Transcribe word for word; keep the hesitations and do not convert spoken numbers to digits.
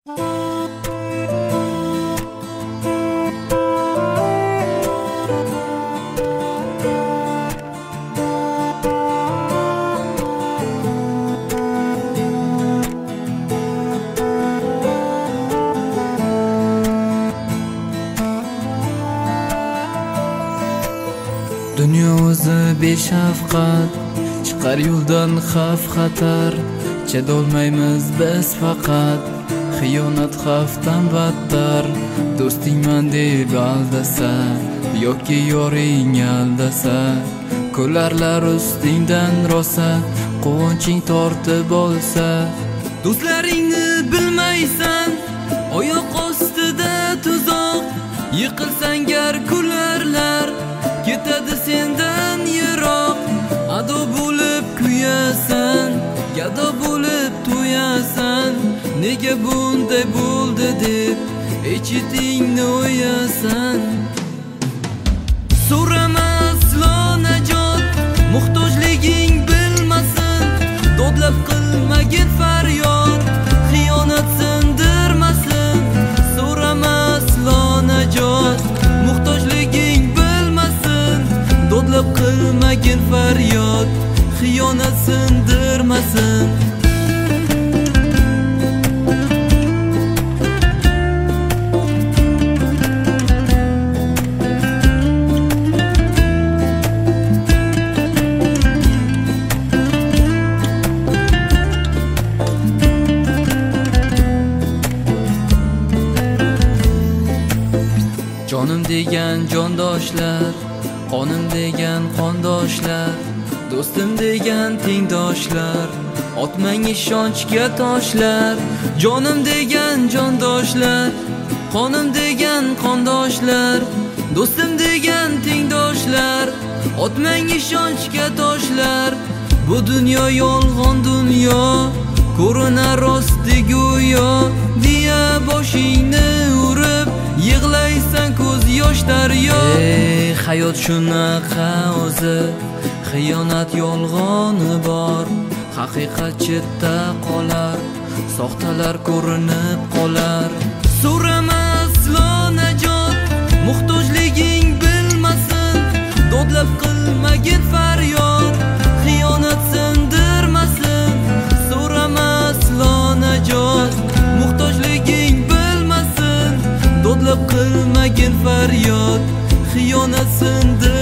Dunyo o'zi beshafqat, chiqar yo'ldan xavf xatar. Chadolmaymiz biz faqat, xiyonat xavfdan battar. Do'stingman deb aldasa, yoki yoring aldasa, ko'larlar ustingdan rosa, quvonching tortib olsa. Do'stlaringni bilmaysan, oyoq ostida tuzoq, yiqilsang gar kularlar, ketadi sendan yiroq. Ado bo'lib kuyasan, gado bo'lib to'yasan, nega bunday bo'ldi deb ichitingni o'yasan. So'rama aslo najot, muhtojliging bilmasin, dodlab qilmagin faryod, xiyonat sindirmasin. So'rama aslo najot, muhtojliging bilmasin, dodlab qilmagin faryod, xiyonat sindirmasin. Jonim degan jondoshlar, qonim degan qondoshlar, do'stim degan tengdoshlar, otmang ishonchga toshlar. Jonim degan jondoshlar, qonim degan qondoshlar, do'stim degan tengdoshlar, otmang ishonchga toshlar. Bu dunyo yolg'on dunyo, ko'rinar rosti go'yo, deya boshingni urib yig'laysan ko'z yosh daryo. Ey hayot shunaqa o'zi, xiyonat yolg'oni bor, haqiqat chetda qolar, soxtalar ko'rinib qolar. So'rama aslo najot, muhtojliging bilmasin, dodlab qilmagin faryod, xiyonat sindirmasin. So'rama aslo najot, muhtojliging bilmasin, dodlab qilmagin faryod, xiyonat sindirmasin.